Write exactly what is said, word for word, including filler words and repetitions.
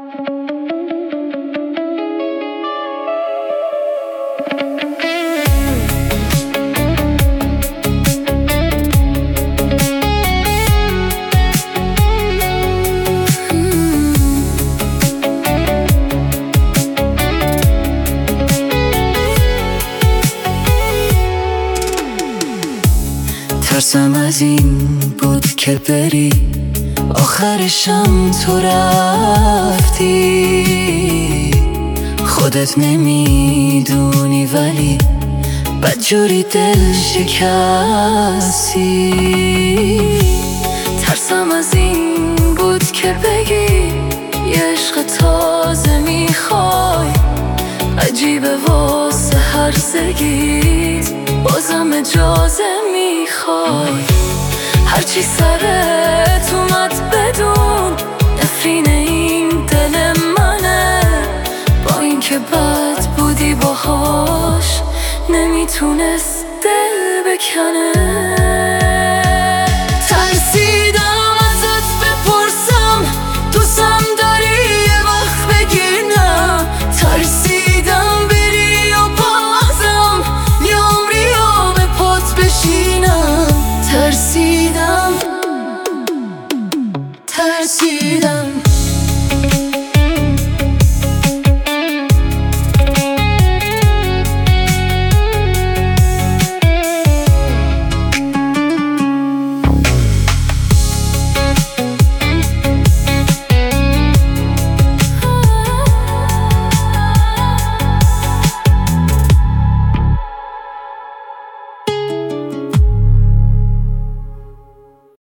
ترسم از این بود که بری، آخرشم تو رفتی. خودت نمیدونی ولی بدجوری دل شکستی. ترسم از این بود که بگی یه عشق تازه میخوای، عجیبه واسه هرزگیت بازم اجازه میخوای. هرچی سرت اومد بدون نفرین این دل منه، با اینکه بد بودی باهاش نمیتونست دل بکنه. ترسیدم ازت بپرسم دوستم داری یه وقت بگی نه، ترسیدم بری و بازم یه عمری رو به پات بشینم. ترسیدم ترسیدم